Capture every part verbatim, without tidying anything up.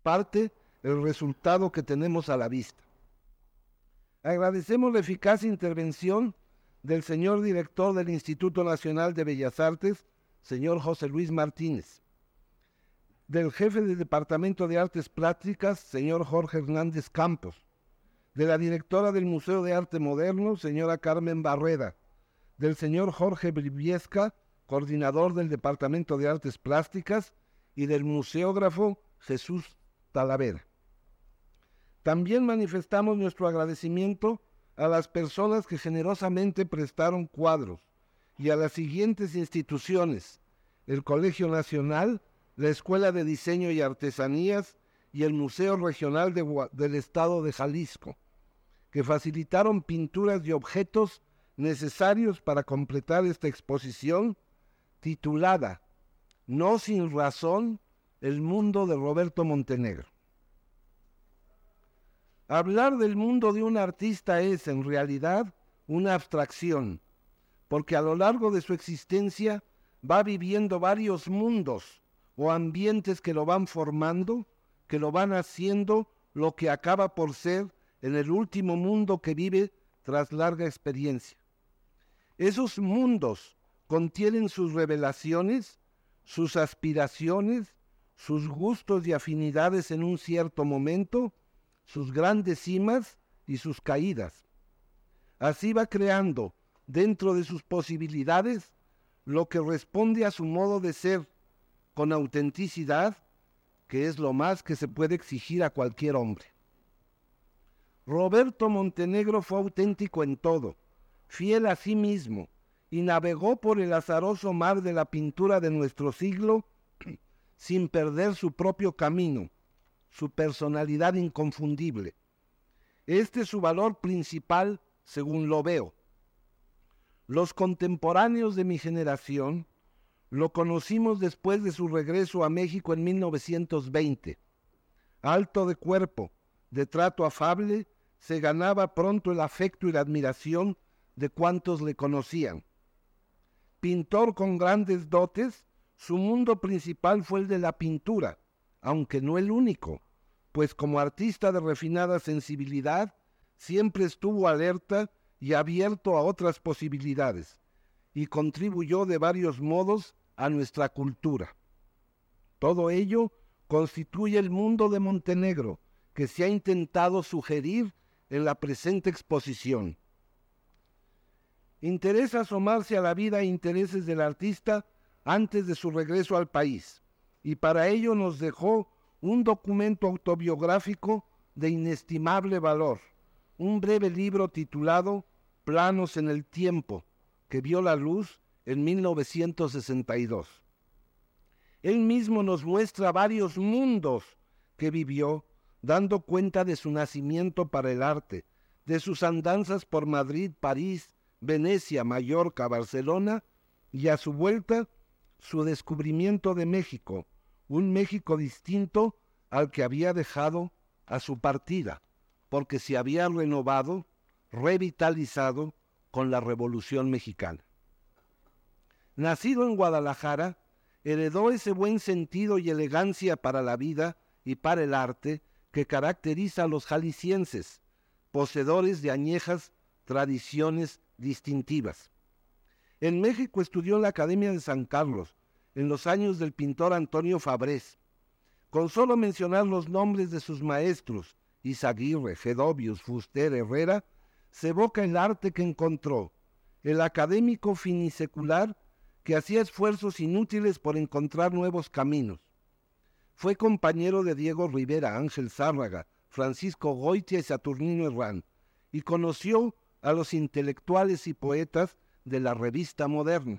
parte el resultado que tenemos a la vista. Agradecemos la eficaz intervención del señor director del Instituto Nacional de Bellas Artes, señor José Luis Martínez, del jefe del Departamento de Artes Plásticas, señor Jorge Hernández Campos, de la directora del Museo de Arte Moderno, señora Carmen Barreda, del señor Jorge Briviesca, coordinador del Departamento de Artes Plásticas, y del museógrafo Jesús Talavera. También manifestamos nuestro agradecimiento a las personas que generosamente prestaron cuadros y a las siguientes instituciones: el Colegio Nacional, la Escuela de Diseño y Artesanías y el Museo Regional de, del Estado de Jalisco, que facilitaron pinturas y objetos necesarios para completar esta exposición titulada No sin razón, el mundo de Roberto Montenegro. Hablar del mundo de un artista es, en realidad, una abstracción, porque a lo largo de su existencia va viviendo varios mundos o ambientes que lo van formando, que lo van haciendo lo que acaba por ser en el último mundo que vive tras larga experiencia. Esos mundos contienen sus revelaciones, sus aspiraciones, sus gustos y afinidades en un cierto momento, sus grandes cimas y sus caídas. Así va creando, dentro de sus posibilidades, lo que responde a su modo de ser, con autenticidad, que es lo más que se puede exigir a cualquier hombre. Roberto Montenegro fue auténtico en todo, fiel a sí mismo, y navegó por el azaroso mar de la pintura de nuestro siglo sin perder su propio camino, su personalidad inconfundible. Este es su valor principal, según lo veo. Los contemporáneos de mi generación lo conocimos después de su regreso a México en mil novecientos veinte. Alto de cuerpo, de trato afable, se ganaba pronto el afecto y la admiración de cuantos le conocían. Pintor con grandes dotes, su mundo principal fue el de la pintura, aunque no el único, pues como artista de refinada sensibilidad, siempre estuvo alerta y abierto a otras posibilidades, y contribuyó de varios modos a nuestra cultura. Todo ello constituye el mundo de Montenegro, que se ha intentado sugerir en la presente exposición. Interesa asomarse a la vida e intereses del artista antes de su regreso al país, y para ello nos dejó un documento autobiográfico de inestimable valor, un breve libro titulado Planos en el Tiempo, que vio la luz en mil novecientos sesenta y dos. Él mismo nos muestra varios mundos que vivió, dando cuenta de su nacimiento para el arte, de sus andanzas por Madrid, París, Venecia, Mallorca, Barcelona, y a su vuelta, su descubrimiento de México, un México distinto al que había dejado a su partida, porque se había renovado, revitalizado con la Revolución Mexicana. Nacido en Guadalajara, heredó ese buen sentido y elegancia para la vida y para el arte que caracteriza a los jaliscienses, poseedores de añejas tradiciones distintivas. En México estudió en la Academia de San Carlos, en los años del pintor Antonio Fabrés. Con solo mencionar los nombres de sus maestros, Izaguirre, Gedovius, Fuster, Herrera, se evoca el arte que encontró, el académico finisecular que hacía esfuerzos inútiles por encontrar nuevos caminos. Fue compañero de Diego Rivera, Ángel Zárraga, Francisco Goitia y Saturnino Herrán, y conoció a los intelectuales y poetas de la revista moderna.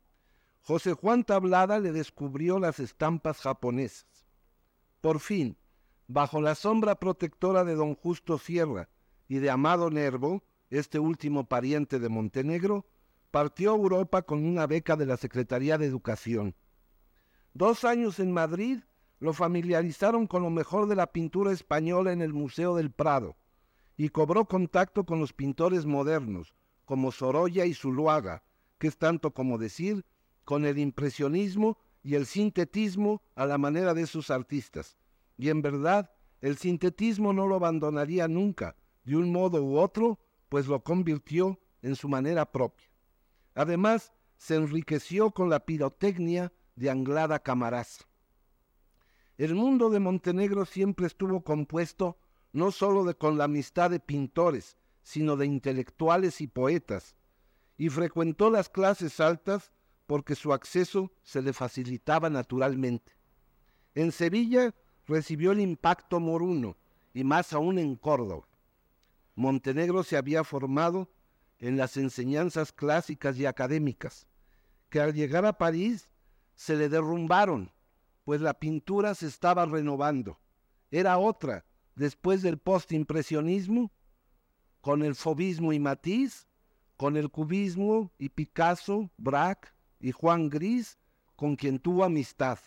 José Juan Tablada le descubrió las estampas japonesas. Por fin, bajo la sombra protectora de don Justo Sierra y de Amado Nervo, este último pariente de Montenegro, partió a Europa con una beca de la Secretaría de Educación. Dos años en Madrid lo familiarizaron con lo mejor de la pintura española en el Museo del Prado y cobró contacto con los pintores modernos, como Sorolla y Zuluaga, que es tanto como decir, con el impresionismo y el sintetismo a la manera de sus artistas, Y en verdad, el sintetismo no lo abandonaría nunca, de un modo u otro, pues lo convirtió en su manera propia. Además, se enriqueció con la pirotecnia de Anglada Camaraza. El mundo de Montenegro siempre estuvo compuesto no solo de, con la amistad de pintores, sino de intelectuales y poetas, y frecuentó las clases altas porque su acceso se le facilitaba naturalmente. En Sevilla recibió el impacto moruno, y más aún en Córdoba. Montenegro se había formado en las enseñanzas clásicas y académicas, que al llegar a París se le derrumbaron, pues la pintura se estaba renovando. Era otra, después del postimpresionismo, con el fauvismo y Matisse, con el cubismo y Picasso, Braque y Juan Gris, con quien tuvo amistad.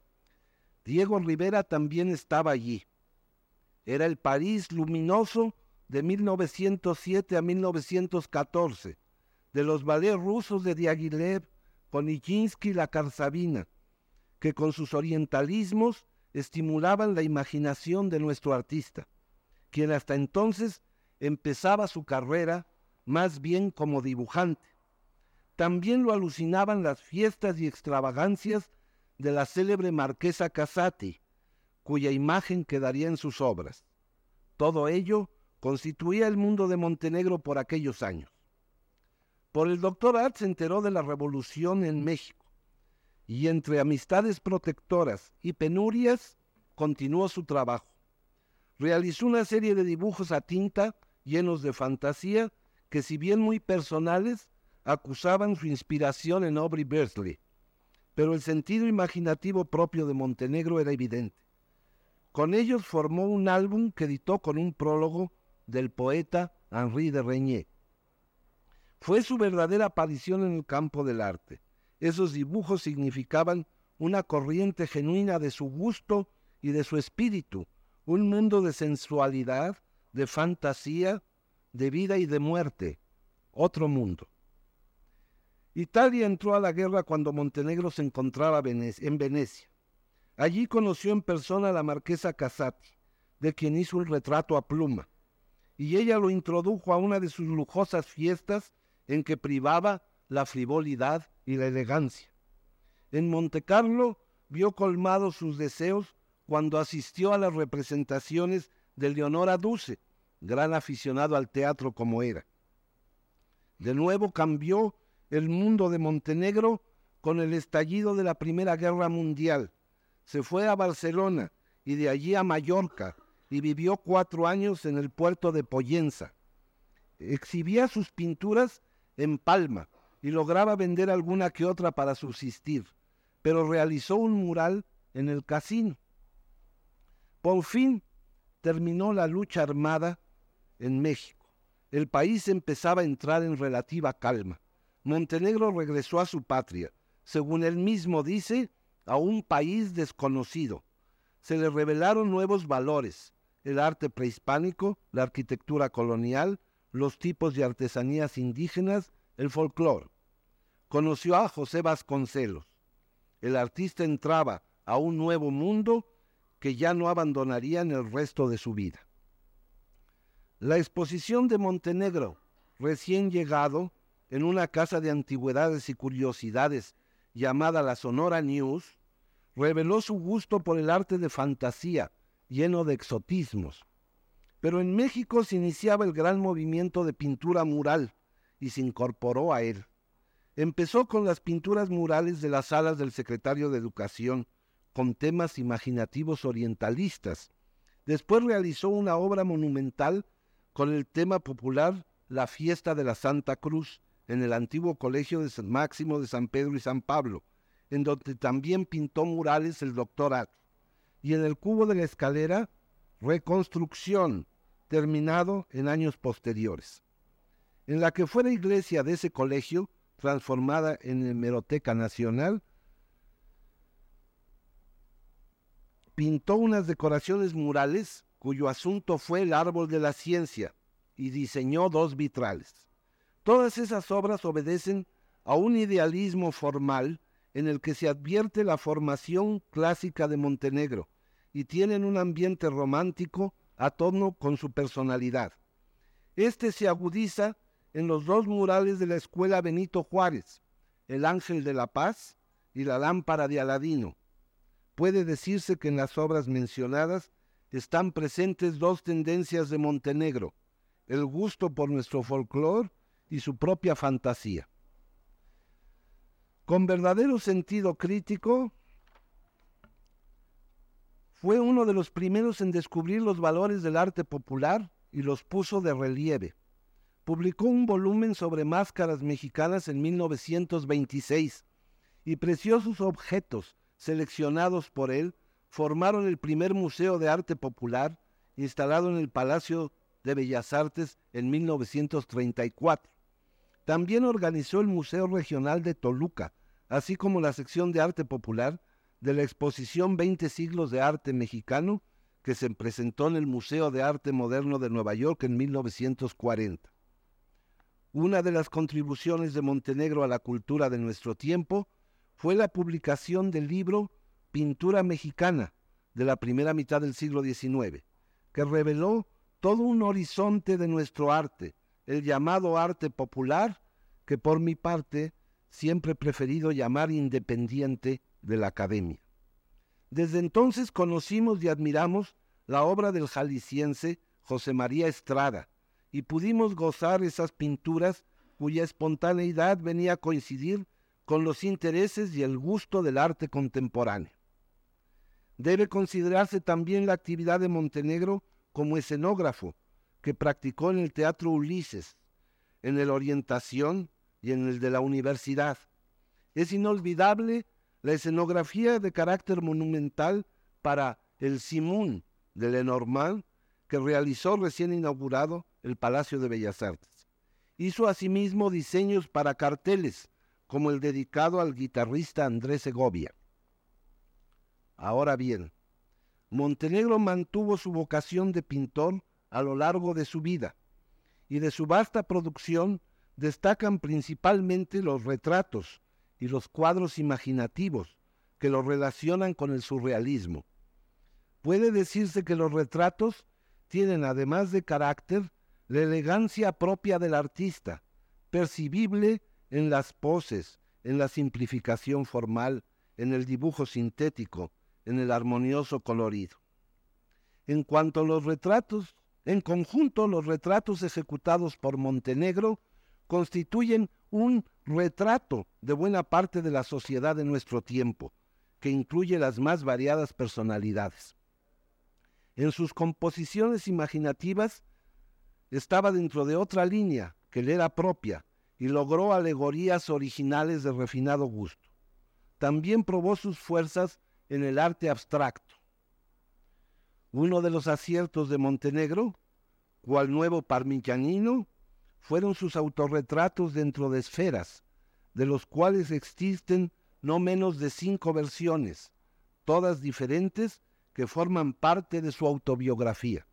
Diego Rivera también estaba allí. Era el París luminoso de mil novecientos siete a mil novecientos catorce, de los ballets rusos de Diaghilev, con Nijinsky y la Karsavina, que con sus orientalismos estimulaban la imaginación de nuestro artista, quien hasta entonces empezaba su carrera más bien como dibujante. También lo alucinaban las fiestas y extravagancias de la célebre marquesa Casati, cuya imagen quedaría en sus obras. Todo ello constituía el mundo de Montenegro por aquellos años. Por el doctor Art se enteró de la revolución en México, y entre amistades protectoras y penurias continuó su trabajo. Realizó una serie de dibujos a tinta llenos de fantasía que, si bien muy personales, acusaban su inspiración en Aubrey Beardsley, pero el sentido imaginativo propio de Montenegro era evidente. Con ellos formó un álbum que editó con un prólogo del poeta Henri de Regnier. Fue su verdadera aparición en el campo del arte. Esos dibujos significaban una corriente genuina de su gusto y de su espíritu, un mundo de sensualidad, de fantasía, de vida y de muerte, otro mundo. Italia entró a la guerra cuando Montenegro se encontraba en Venecia. Allí conoció en persona a la marquesa Casati, de quien hizo un retrato a pluma, y ella lo introdujo a una de sus lujosas fiestas en que privaba la frivolidad y la elegancia. En Montecarlo vio colmados sus deseos cuando asistió a las representaciones de Leonora Duse, gran aficionado al teatro como era. De nuevo cambió el mundo de Montenegro con el estallido de la Primera Guerra Mundial. Se fue a Barcelona y de allí a Mallorca y vivió cuatro años en el puerto de Pollensa. Exhibía sus pinturas en Palma y lograba vender alguna que otra para subsistir, pero realizó un mural en el casino. Por fin terminó la lucha armada en México. El país empezaba a entrar en relativa calma. Montenegro regresó a su patria, según él mismo dice, a un país desconocido. Se le revelaron nuevos valores: el arte prehispánico, la arquitectura colonial, los tipos de artesanías indígenas, el folclore. Conoció a José Vasconcelos. El artista entraba a un nuevo mundo que ya no abandonaría en el resto de su vida. La exposición de Montenegro, recién llegado, en una casa de antigüedades y curiosidades llamada la Sonora News, reveló su gusto por el arte de fantasía, lleno de exotismos. Pero en México se iniciaba el gran movimiento de pintura mural y se incorporó a él. Empezó con las pinturas murales de las salas del secretario de Educación, con temas imaginativos orientalistas. Después realizó una obra monumental con el tema popular La Fiesta de la Santa Cruz, en el antiguo colegio de San Máximo de San Pedro y San Pablo, en donde también pintó murales el doctor At. Y en el Cubo de la Escalera, Reconstrucción, terminado en años posteriores. En la que fue la iglesia de ese colegio, transformada en Hemeroteca Nacional, pintó unas decoraciones murales cuyo asunto fue el árbol de la ciencia y diseñó dos vitrales. Todas esas obras obedecen a un idealismo formal en el que se advierte la formación clásica de Montenegro, y tienen un ambiente romántico a tono con su personalidad. Este se agudiza en los dos murales de la Escuela Benito Juárez, el Ángel de la Paz y la Lámpara de Aladino. Puede decirse que en las obras mencionadas están presentes dos tendencias de Montenegro: el gusto por nuestro folclore y su propia fantasía. Con verdadero sentido crítico, fue uno de los primeros en descubrir los valores del arte popular y los puso de relieve. Publicó un volumen sobre máscaras mexicanas en mil novecientos veintiséis y preciosos objetos seleccionados por él formaron el primer museo de arte popular instalado en el Palacio de Bellas Artes en mil novecientos treinta y cuatro. También organizó el Museo Regional de Toluca, así como la sección de arte popular de la exposición veinte siglos de arte mexicano que se presentó en el Museo de Arte Moderno de Nueva York en mil novecientos cuarenta. Una de las contribuciones de Montenegro a la cultura de nuestro tiempo fue la publicación del libro Pintura Mexicana de la primera mitad del siglo diecinueve, que reveló todo un horizonte de nuestro arte, el llamado arte popular, que por mi parte siempre he preferido llamar independiente de la academia. Desde entonces conocimos y admiramos la obra del jalisciense José María Estrada y pudimos gozar esas pinturas cuya espontaneidad venía a coincidir con los intereses y el gusto del arte contemporáneo. Debe considerarse también la actividad de Montenegro como escenógrafo, que practicó en el Teatro Ulises, en el Orientación y en el de la Universidad. Es inolvidable la escenografía de carácter monumental para el Simón de Lenormand, que realizó recién inaugurado el Palacio de Bellas Artes. Hizo asimismo diseños para carteles, como el dedicado al guitarrista Andrés Segovia. Ahora bien, Montenegro mantuvo su vocación de pintor a lo largo de su vida, y de su vasta producción destacan principalmente los retratos y los cuadros imaginativos que lo relacionan con el surrealismo. Puede decirse que los retratos tienen, además de carácter, la elegancia propia del artista, percibible en las poses, en la simplificación formal, en el dibujo sintético, en el armonioso colorido. En cuanto a los retratos, en conjunto los retratos ejecutados por Montenegro constituyen un retrato de buena parte de la sociedad de nuestro tiempo, que incluye las más variadas personalidades. En sus composiciones imaginativas estaba dentro de otra línea que le era propia y logró alegorías originales de refinado gusto. También probó sus fuerzas en el arte abstracto. Uno de los aciertos de Montenegro, cual nuevo parmigianino, fueron sus autorretratos dentro de esferas, de los cuales existen no menos de cinco versiones, todas diferentes, que forman parte de su autobiografía.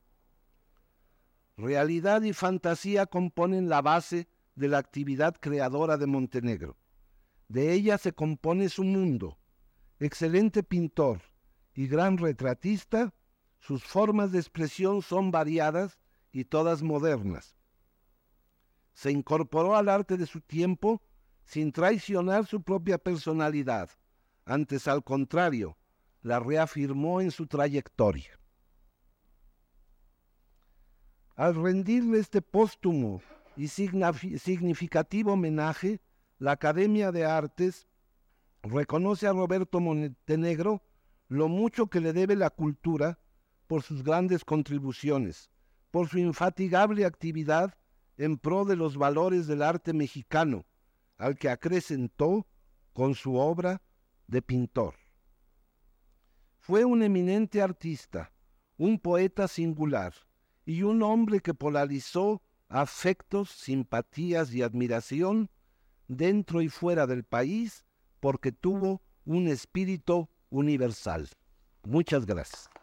Realidad y fantasía componen la base de la actividad creadora de Montenegro. De ella se compone su mundo. Excelente pintor y gran retratista, sus formas de expresión son variadas y todas modernas. Se incorporó al arte de su tiempo sin traicionar su propia personalidad, antes al contrario, la reafirmó en su trayectoria. Al rendirle este póstumo y significativo homenaje, la Academia de Artes reconoce a Roberto Montenegro lo mucho que le debe la cultura por sus grandes contribuciones, por su infatigable actividad en pro de los valores del arte mexicano, al que acrecentó con su obra de pintor. Fue un eminente artista, un poeta singular y un hombre que polarizó afectos, simpatías y admiración dentro y fuera del país, porque tuvo un espíritu universal. Muchas gracias.